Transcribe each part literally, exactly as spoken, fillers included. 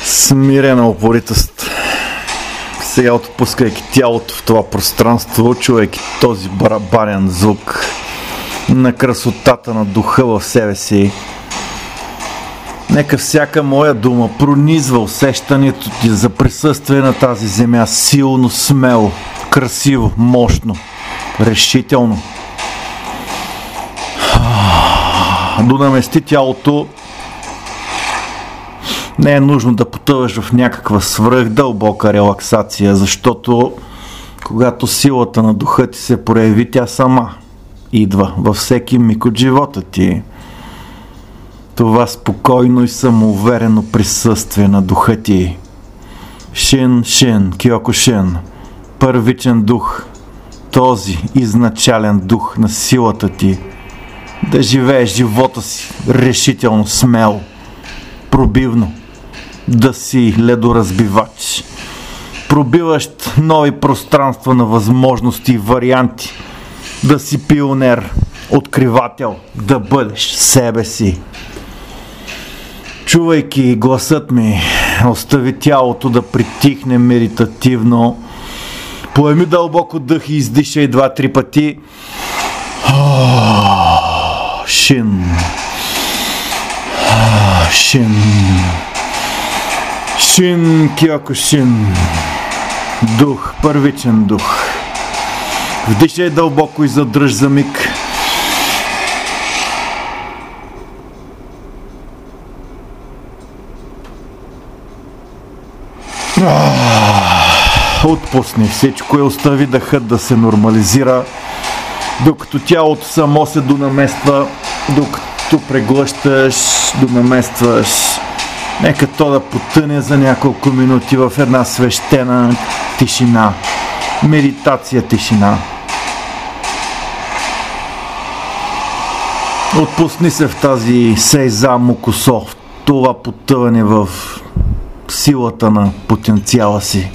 Смирена упоритост. Сега отпускайки тялото в това пространство, чувайки този барабанен звук на красотата на духа в себе си, нека всяка моя дума пронизва усещането ти за присъствие на тази земя силно, смело, красиво, мощно, решително. Донамести тялото. Не е нужно да потъваш в някаква свръхдълбока релаксация, защото когато силата на духа ти се прояви, тя сама идва във всеки миг от живота ти. Това спокойно и самоуверено присъствие на духа ти. Шин, Шин, Киокушин, първичен дух, този изначален дух на силата ти, да живееш живота си решително, смело, пробивно, да си ледоразбивач, пробиващ нови пространства на възможности и варианти, да си пионер, откривател, да бъдеш себе си. Чувайки гласът ми, остави тялото да притихне медитативно, поеми дълбоко дъх и издишай два-три пъти. Шин, Шин, Шин, Киокушин, дух, първичен дух. Вдишай дълбоко и задръж за миг. Отпусни всичко и остави дъхът да се нормализира, докато тялото само се донамества, докато преглъщаш, донаместваш. Нека то да потъне за няколко минути в една свещена тишина. Медитация, тишина. Отпусни се в тази сейза мукусо, в това потъване в силата на потенциала си.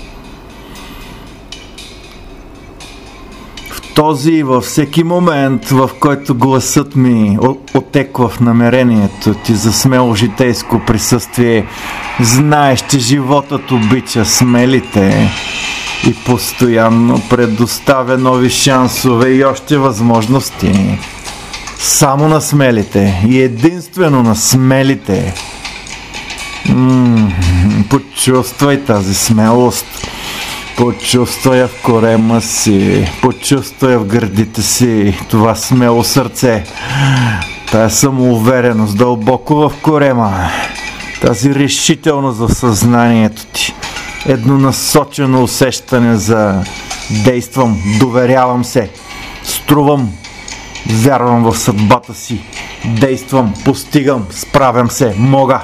В този и във всеки момент, в който гласът ми отеква в намерението ти за смело житейско присъствие, знаеш, че животът обича смелите и постоянно предоставя нови шансове и още възможности. Само на смелите и единствено на смелите. М-м, почувствай тази смелост. Почувствай я в корема си. Почувствай я в гърдите си. Това смело сърце. Тая самоувереност дълбоко в корема. Тази решителност в съзнанието ти. Еднонасочено усещане за действам, доверявам се, струвам, вярвам в съдбата си, действам, постигам, справям се, мога.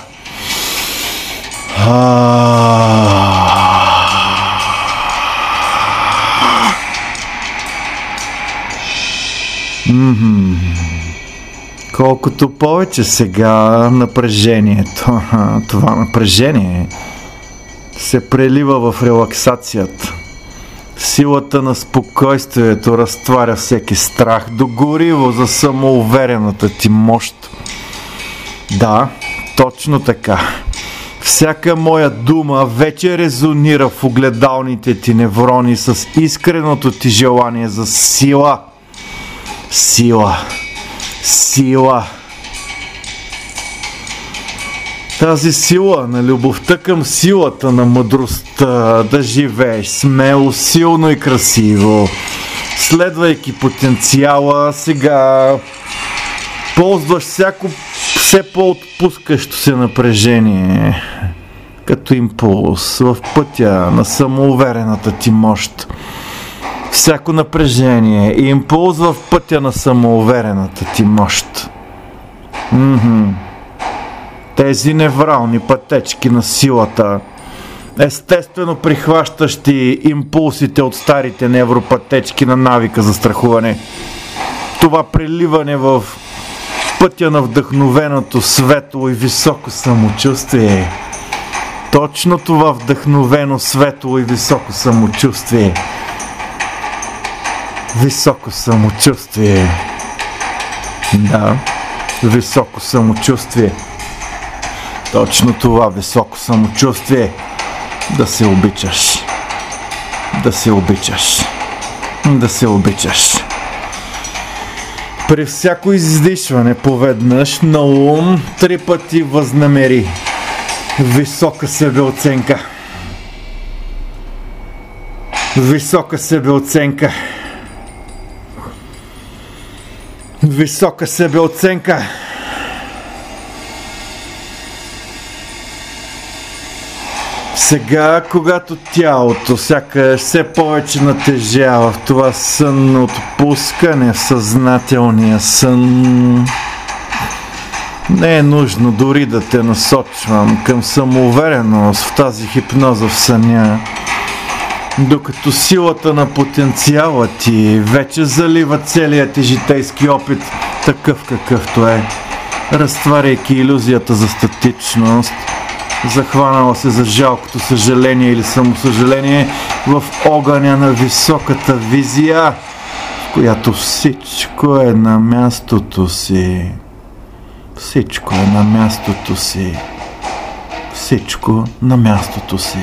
Mm-hmm. Колкото повече сега напрежението, това напрежение се прелива в релаксацията. Силата на спокойствието разтваря всеки страх до гориво за самоуверената ти мощ. Да, точно така. Всяка моя дума вече резонира в огледалните ти неврони с искреното ти желание за сила. Сила. Сила. Тази сила на любовта към силата на мъдростта, да живееш смело, силно и красиво, следвайки потенциала, сега ползваш всяко все по-отпускащо се напрежение като импулс в пътя на самоуверената ти мощ. Всяко напрежение и импулс в пътя на самоуверената ти мощ. Мхм. Тези неврални пътечки на силата, естествено прихващащи импулсите от старите невропътечки на навика за страхуване. Това преливане в пътя на вдъхновеното, светло и високо самочувствие. Точно това вдъхновено, светло и високо самочувствие. Високо самочувствие. Да, високо самочувствие. Точно това високо самочувствие. Да се обичаш. Да се обичаш. Да се обичаш. При всяко издишване поведнъж на ум три пъти възнамери. Висока себеоценка. Висока себеоценка. Висока себеоценка. Сега, когато тялото сякаш все повече натежава в това сънно отпускане в съзнателния сън, не е нужно дори да те насочвам към самоувереност в тази хипноза в съня, докато силата на потенциала ти вече залива целият ти житейски опит, такъв какъвто е, разтваряйки илюзията за статичност, захванала се за жалкото съжаление или самосъжаление в огъня на високата визия, в която всичко е на мястото си. Всичко е на мястото си. Всичко на мястото си.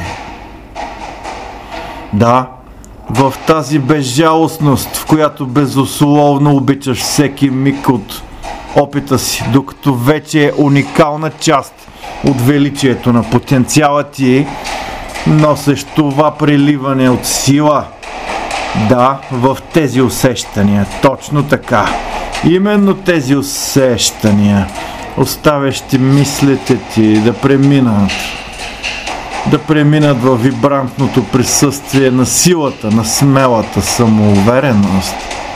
Да, в тази безжалостност, в която безусловно обичаш всеки миг от опита си, докато вече е уникална част от величието на потенциала ти, носеш това преливане от сила. Да, в тези усещания, точно така. Именно тези усещания, оставящи мислите ти да преминат, да преминат във вибрантното присъствие на силата, на смелата самоувереност.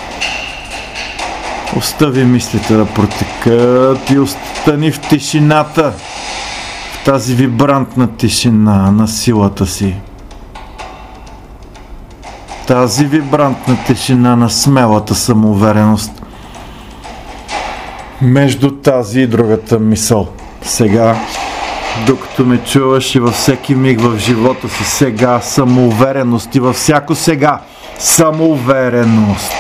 Остави мислите да протекат и остани в тишината, в тази вибрантна тишина на силата си. Тази вибрантна тишина на смелата самоувереност. Между тази и другата мисъл. Сега, докато ме чуваш и във всеки миг в живота си, сега самоувереност и във всяко сега самоувереност.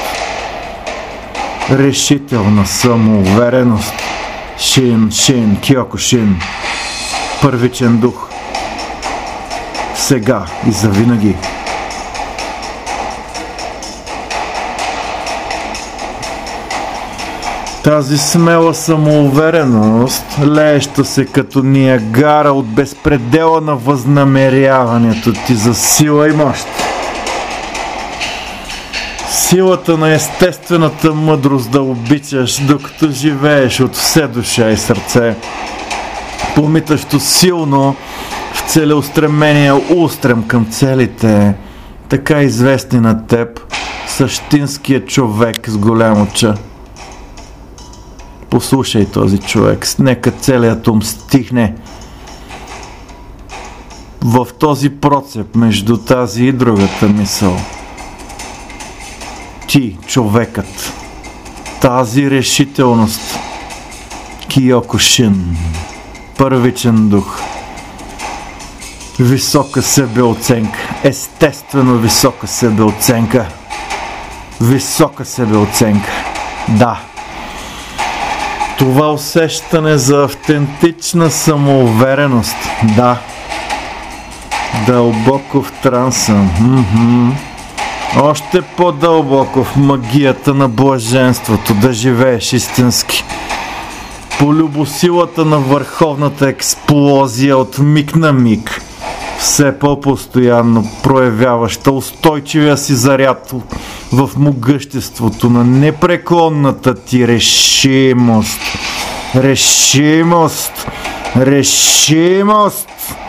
Решителна самоувереност. Шин, шин, киоко шин. Първичен дух. Сега и завинаги. Тази смела самоувереност, лееща се като Ниагара от безпредела на възнамеряването ти за сила и мощ. Силата на естествената мъдрост да обичаш, докато живееш от все душа и сърце. Помитащо силно в целеустремения устрем към целите, така известни на теб, същинският човек с голямо ча. Послушай този човек, нека целият ум стихне. В този процеп между тази и другата мисъл. Ти, човекът, тази решителност, киоко шин, първичен дух, висока себеоценка, естествено висока себеоценка, висока себеоценка, да. Това усещане за автентична самоувереност, да. Дълбоко в транса, м-м-м. Още по-дълбоко в магията на блаженството, да живееш истински. По любосилата на върховната експлозия от миг на миг, все по-постоянно проявяваща устойчивия си заряд в могъществото на непреклонната ти решимост. Решимост! Решимост!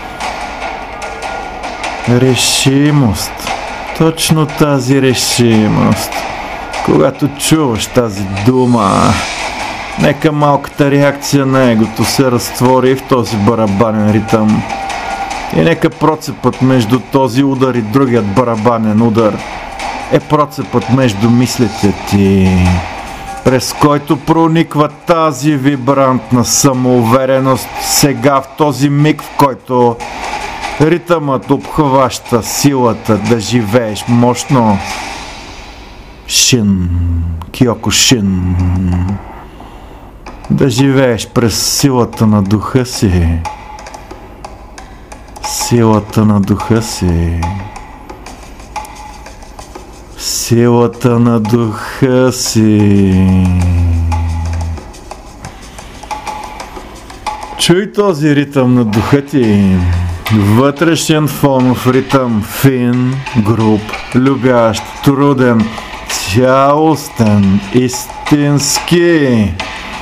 Решимост! Точно тази решимост. Когато чуваш тази дума, нека малката реакция на егото се разтвори в този барабанен ритъм. И нека процепът между този удар и другият барабанен удар е процепът между мислите ти, през който прониква тази вибрантна самоувереност сега в този миг, в който ритъмът обхваща силата да живееш мощно. Шин, киоко шин. Да живееш през силата на духа си. Силата на духа си. Силата на духа си. Чуй този ритъм на духа ти. Вътрешен фонов ритъм, фин, груб, любящ, труден, цялостен, истински.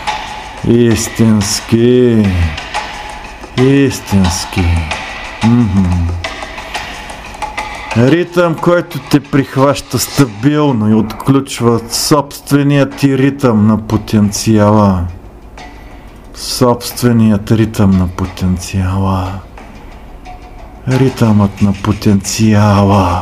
Истински. Истински. Mm-hmm. Ритъм, който те прихваща стабилно и отключва собственият ти ритъм на потенциала. Собственият ритъм на потенциала. Ритъмът на потенциала.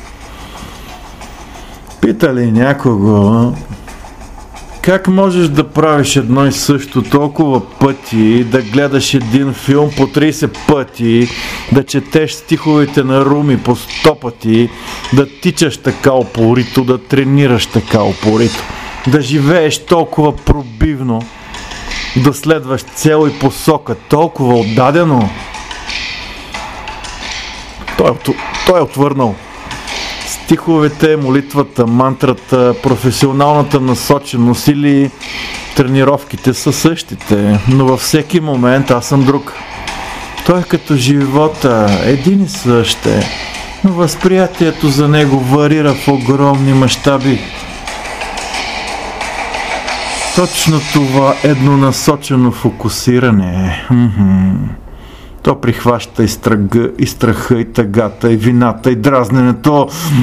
Пита ли някого, как можеш да правиш едно и също толкова пъти, да гледаш един филм по трийсет пъти, да четеш стиховете на Руми по сто пъти, да тичаш така упорито, да тренираш така упорито, да живееш толкова пробивно, да следваш цел и посока толкова отдадено? Той, той е отвърнал. Стиховете, молитвата, мантрата, професионалната насоченост или тренировките са същите, но във всеки момент аз съм друг. Той е като живота, един и същ е, но възприятието за него варира в огромни мащаби. Точно това еднонасочено фокусиране. Mm-hmm. То прихваща и, страга, и страха, и тъгата, и вината, и дразненето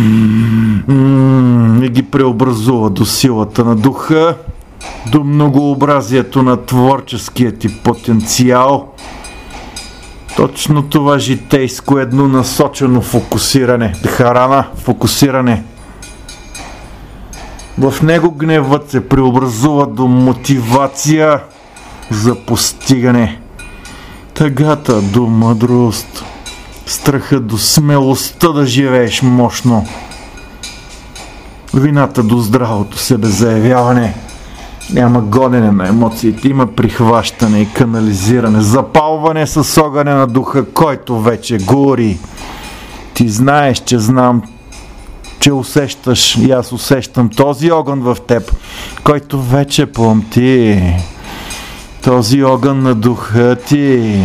м-м, и ги преобразува до силата на духа, до многообразието на творческия ти потенциал. Точно това житейско еднонасочено фокусиране, дхарана, фокусиране. В него гневът се преобразува до мотивация за постигане. Тъгата до мъдрост, страха до смелостта да живееш мощно, вината до здравото себезаявяване. Няма гонене на емоциите, има прихващане и канализиране, запалване с огъня на духа, който вече гори. Ти знаеш, че знам, че усещаш и аз усещам този огън в теб, който вече пламти. Този огън на духа ти.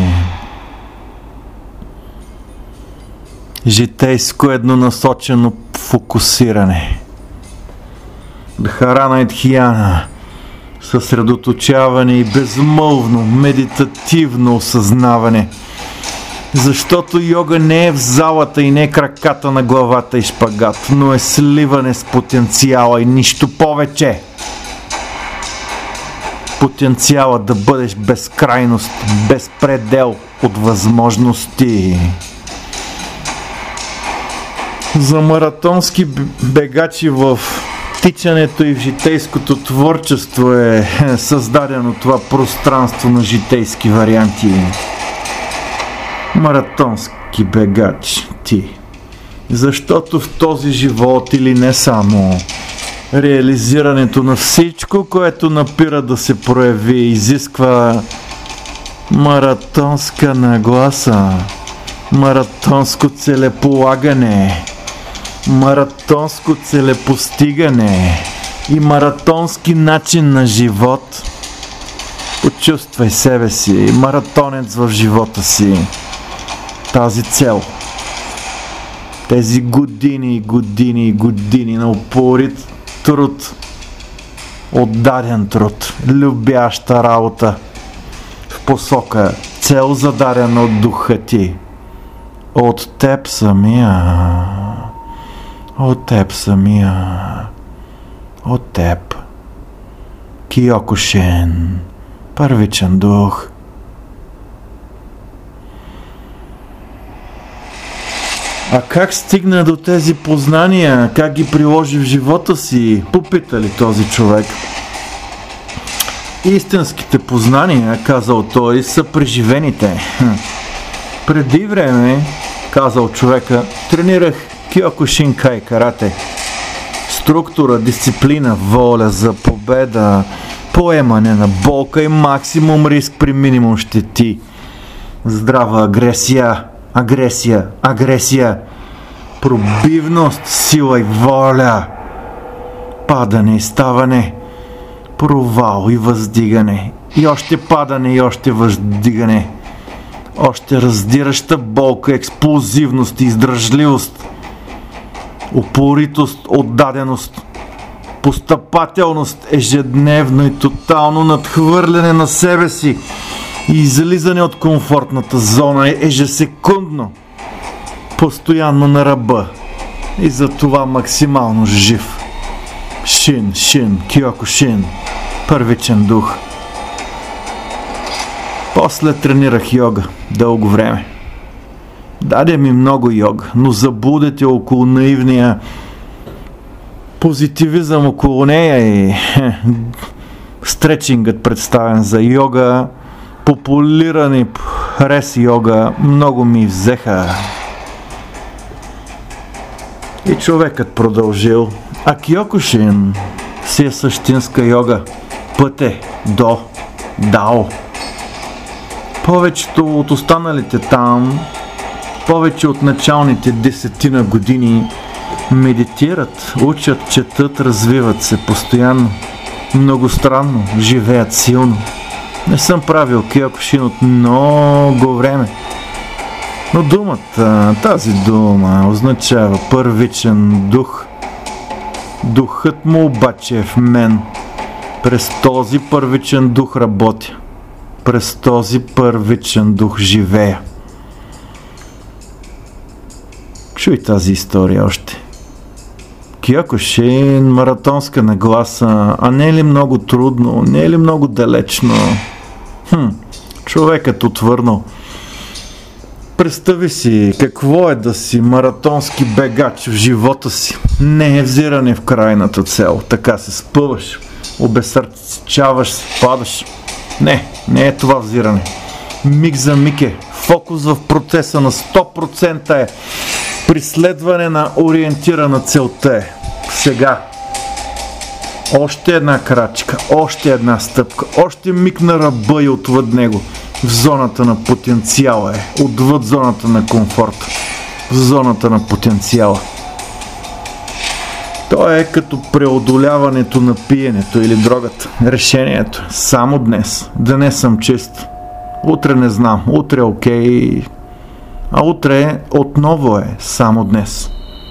Житейско еднонасочено фокусиране. Дхарана и дхияна. Съсредоточаване и безмълвно, медитативно осъзнаване. Защото йога не е в залата и не е краката на главата и шпагат, но е сливане с потенциала и нищо повече. Потенциала да бъдеш безкрайност, безпредел от възможности. За маратонски бегачи в тичането и в житейското творчество е създадено това пространство на житейски варианти. Маратонски бегач ти. Защото в този живот или не само, реализирането на всичко, което напира да се прояви, изисква маратонска нагласа, маратонско целеполагане, маратонско целепостигане и маратонски начин на живот. Почувствай себе си, маратонец в живота си. Тази цел. Тези години и години и години на упорит труд, отдаден труд, любяща работа в посока, цел зададена от духа ти, от теб самия, от теб самия, от теб. Киокушин, първичен дух. А как стигна до тези познания, как ги приложи в живота си, попита ли този човек. Истинските познания, казал той, са преживените. Преди време, казал човека, тренирах Киокушинкай карате. Структура, дисциплина, воля за победа, поемане на болка и максимум риск при минимум щети. Здрава агресия, агресия, агресия, пробивност, сила и воля, падане и ставане, провал и въздигане, и още падане и още въздигане, още раздираща болка, експлозивност и издръжливост, упоритост, отдаденост, постъпателност, ежедневно и тотално надхвърляне на себе си и излизане от комфортната зона ежесекундно, постоянно на ръба и затова максимално жив. Шин, Шин, Киокушин, първичен дух. После тренирах йога дълго време. Даде ми много йога, но заблудите около наивния позитивизъм около нея и хе, стречингът представен за йога, популирани прес йога, много ми взеха. И човекът продължил. А Киокушин си е същинска йога. Път е до Дао. Повечето от останалите там, повече от началните десетина години медитират, учат, четат, развиват се постоянно, многостранно, живеят силно. Не съм правил Киокушин от много време. Но думата, тази дума означава първичен дух. Духът му обаче е в мен. През този първичен дух работя. През този първичен дух живея. Чуй тази история още. Киокушин, маратонска нагласа, а не е ли много трудно, не е ли много далечно? Хм, човекът отвърнал. Представи си какво е да си маратонски бегач в живота си. Не е взиране в крайната цел. Така се спъваш, обесърчаваш се, падаш. Не, не е това взиране. Миг за миг е. Фокус в процеса на сто процента е. Преследване на ориентирана целта е. Сега. Още една крачка, още една стъпка, още миг на ръба и отвъд него. В зоната на потенциала е. Отвъд зоната на комфорта. В зоната на потенциала. То е като преодоляването на пиенето или дрогата. Решението е само днес. Днес съм чист. Утре не знам. Утре е окей. А утре отново е само днес.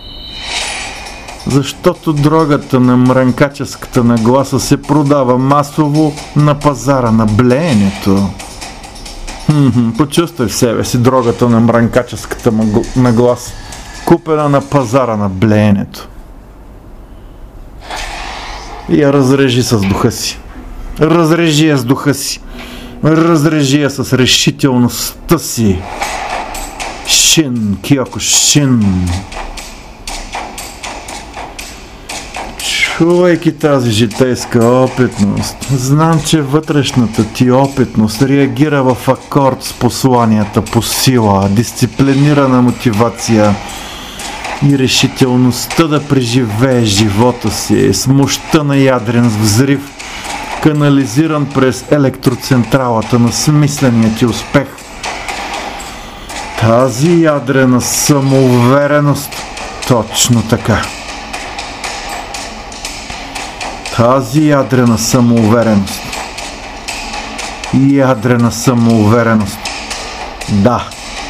Защото дрогата на мрънкаческата нагласа се продава масово на пазара на блеенето. Хм-хм, почувствай в себе си дрогата на мрънкаческата нагласа, купена на пазара на блеенето. И я разрежи с духа си. Разрежи я с духа си. Разрежи я с решителността си. Шин, Киокушин. Чувайки тази житейска опитност, знам, че вътрешната ти опитност реагира в акорд с посланията по сила, дисциплинирана мотивация и решителността да преживееш живота си с мощта на ядрен взрив, канализиран през електроцентралата на смисления ти успех. Тази ядрена самоувереност, точно така. Тази ядрена самоувереност. Ядрена самоувереност. Да.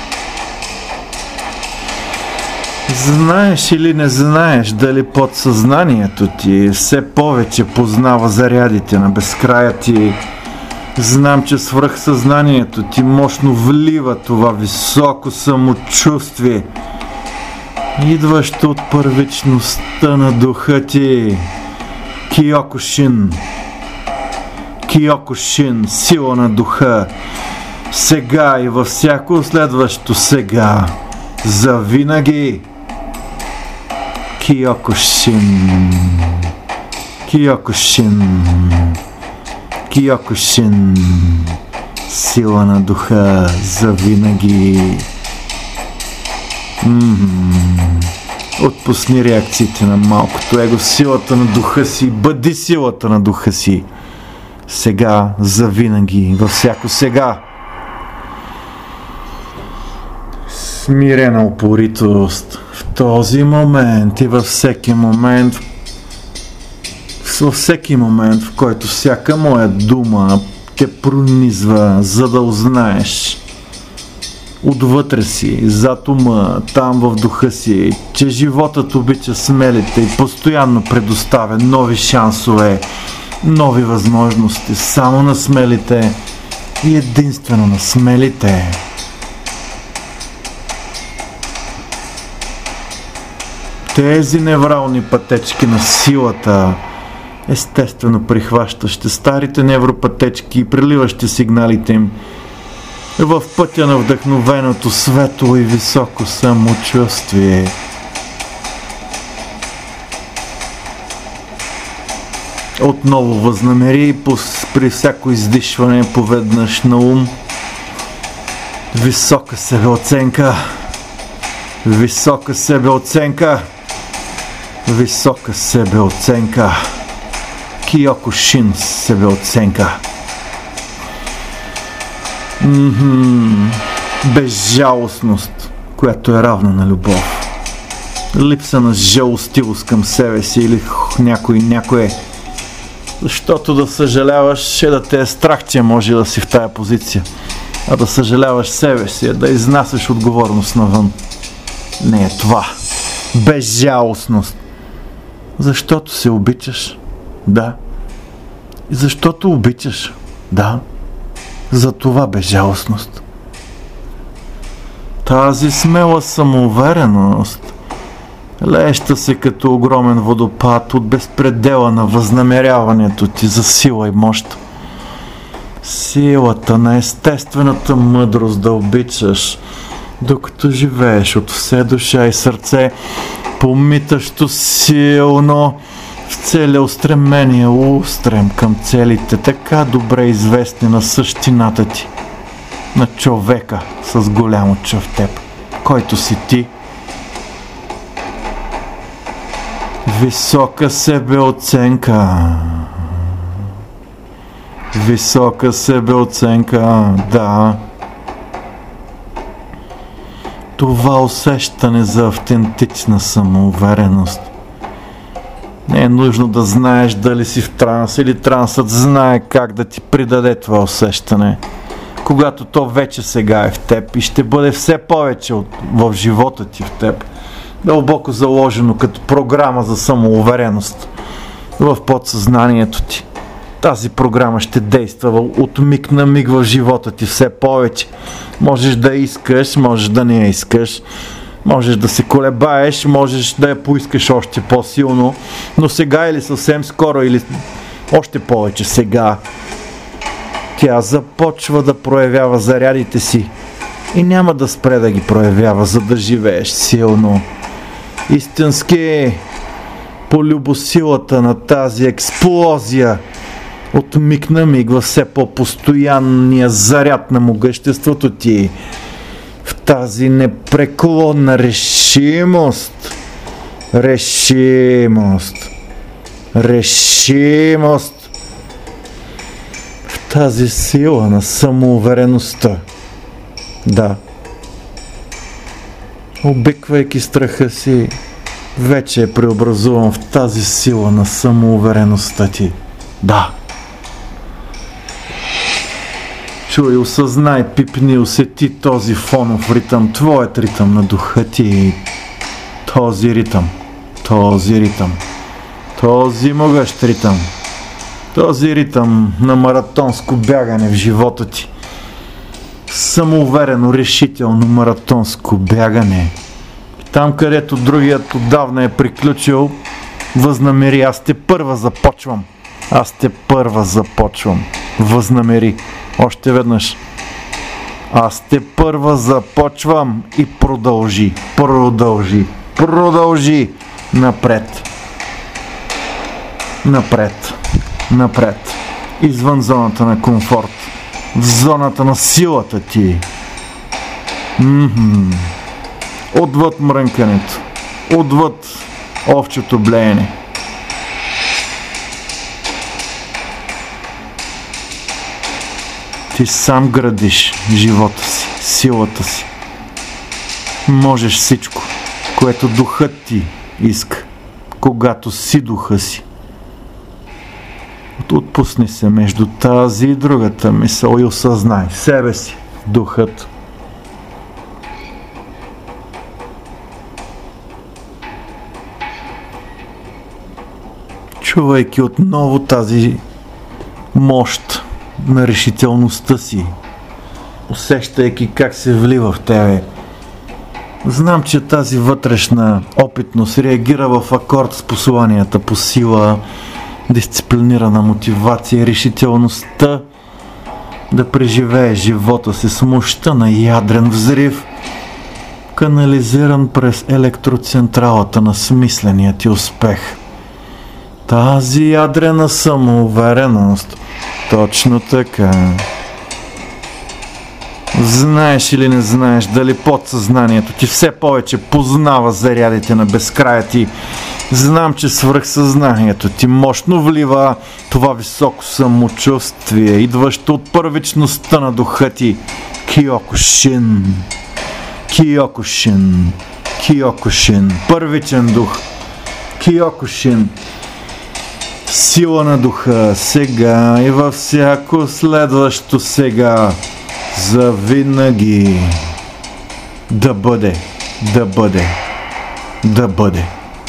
Знаеш или не знаеш дали подсъзнанието ти все повече познава зарядите на безкрая ти. Знам, че свръхсъзнанието ти мощно влива това високо самочувствие, идващо от първичността на духа ти. Киокушин. Киокушин, сила на духа. Сега и във всяко следващо сега. Завинаги. Киокушин. Киокушин. Киокушин. Сила на духа. Завинаги. Ммм. Отпусни реакциите на малкото его, силата на духа си, бъди силата на духа си. Сега, завинаги, във всяко сега. Смирена упоритост в този момент и във всеки момент, във всеки момент, в който всяка моя дума те пронизва, за да узнаеш отвътре си, зад ума, там в духа си, че животът обича смелите и постоянно предоставя нови шансове, нови възможности, само на смелите и единствено на смелите. Тези неврални пътечки на силата, естествено прихващащи старите невропътечки и преливащи сигналите им в пътя на вдъхновеното светло и високо самочувствие. Отново възнамери при всяко издишване поведнъж на ум висока себеоценка, висока себеоценка, висока себеоценка, Киокушин себеоценка. Mm-hmm. Безжалостност, която е равна на любов. Липса на жалостивост към себе си или някой някое. Защото да съжаляваш е да те е страх, че може да си в тая позиция. А да съжаляваш себе си е да изнасяш отговорност навън. Не е това. Безжалостност. Защото се обичаш. Да. И защото обичаш. Да. За това безжалостност. Тази смела самоувереност леща се като огромен водопад от безпредела на възнамеряването ти за сила и мощ. Силата на естествената мъдрост да обичаш, докато живееш от все душа и сърце, помитащо силно в целеустремения устрем към целите, така добре известни на същината ти, на човека с голямо Ч в теб, който си ти. Висока себеоценка. Висока себеоценка, да. Това усещане за автентична самоувереност. Не е нужно да знаеш дали си в транс или трансът знае как да ти придаде това усещане. Когато то вече сега е в теб и ще бъде все повече от, в живота ти в теб. Дълбоко заложено като програма за самоувереност в подсъзнанието ти. Тази програма ще действа от миг на миг в живота ти все повече. Можеш да искаш, можеш да не я искаш. Можеш да се колебаеш, можеш да я поискаш още по-силно, но сега или съвсем скоро, или още повече сега, тя започва да проявява зарядите си и няма да спре да ги проявява, за да живееш силно. Истински по любосилата на тази експлозия от миг на миг във все по-постоянния заряд на могъществото ти, в тази непреклонна решимост, решимост, решимост, в тази сила на самоувереността. Да. Обиквайки страха си, вече е преобразуван в тази сила на самоувереността ти. Да. Чуй, осъзнай, пипни, усети този фонов ритъм, твоят ритъм на духа ти. Този ритъм, този ритъм, този могъщ ритъм, този ритъм на маратонско бягане в живота ти. Самоуверено, решително маратонско бягане. Там, където другият отдавна е приключил, възнамери, аз те първа започвам. Аз те първа започвам. Възнамери. Още веднъж. Аз те първа започвам и продължи. Продължи. Продължи. Напред. Напред. Напред. Извън зоната на комфорт. В зоната на силата ти. М-м-м. Отвъд мрънкането. Отвъд овчето блеене. Ти сам градиш живота си, силата си. Можеш всичко, което духът ти иска, когато си духа си. Отпусни се между тази и другата мисъл и осъзнай себе си, духът. Чувайки отново тази мощ на решителността си, усещайки как се влива в тебе. Знам, че тази вътрешна опитност реагира в акорд с посланията по сила, дисциплинирана мотивация, решителността да преживее живота си с мощта на ядрен взрив, канализиран през електроцентралата на смисления ти успех. Тази ядрена самоувереност, точно така. Знаеш или не знаеш дали подсъзнанието ти все повече познава зарядите на безкрая ти. Знам, че свръхсъзнанието ти мощно влива това високо самочувствие, идващо от първичността на духа ти. Киокушин, Киокушин, Киокушин, първичен дух. Киокушин, сила на духа, сега и във всяко следващо сега. Завинаги. Да бъде, да бъде, да бъде.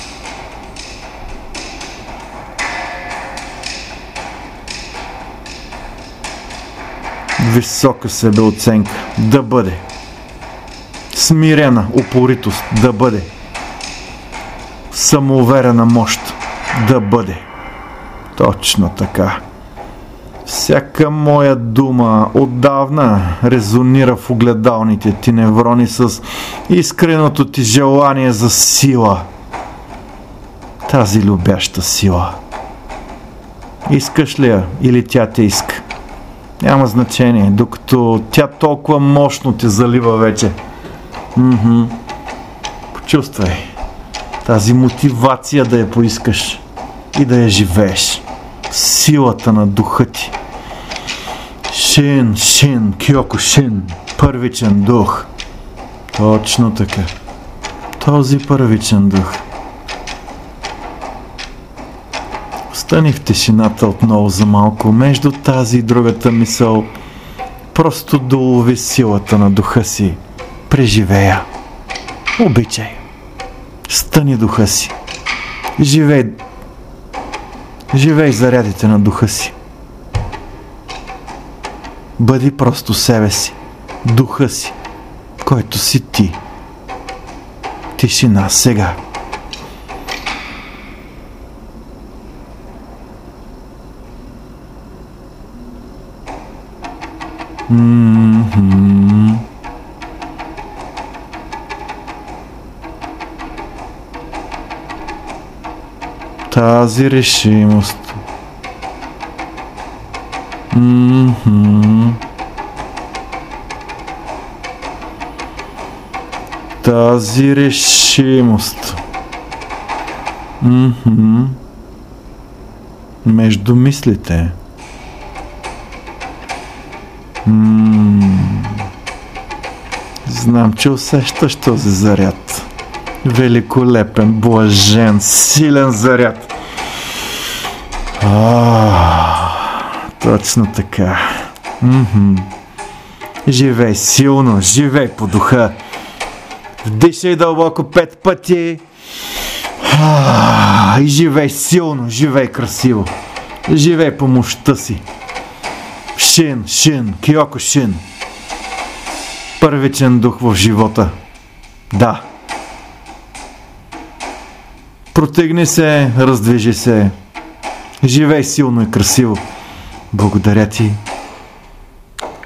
Висока себеоценка, да бъде. Смирена упоритост, да бъде. Самоуверена мощ, да бъде. Точно така. Всяка моя дума отдавна резонира в огледалните ти неврони с искреното ти желание за сила. Тази любяща сила. Искаш ли я или тя те иска? Няма значение, докато тя толкова мощно те залива вече. Мхм. Почувствай тази мотивация да я поискаш и да я живееш. Силата на духа ти. Шин, Шин, Киокушин, първичен дух. Точно така. Този първичен дух. Остани в тишината отново за малко, между тази и другата мисъл. Просто долови силата на духа си. Преживея. Обичай. Стани духа си. Живей. Живей зарядите на духа си. Бъди просто себе си, духа си, който си ти. Тишина сега. Mm-hmm. Тази решимост. Mm-hmm. Тази решимост. Mm-hmm. Между мислите. Mm. Знам, че усещаш този заряд. Великолепен, блажен, силен заряд. А, точно така. Mm-hmm. Живей силно, живей по духа. Вдишай дълбоко пет пъти. А, и живей силно, живей красиво. Живей по мощта си. Шин, Шин, Киокушин. Първичен дух в живота. Да. Протегни се, раздвижи се. Живей силно и красиво. Благодаря ти.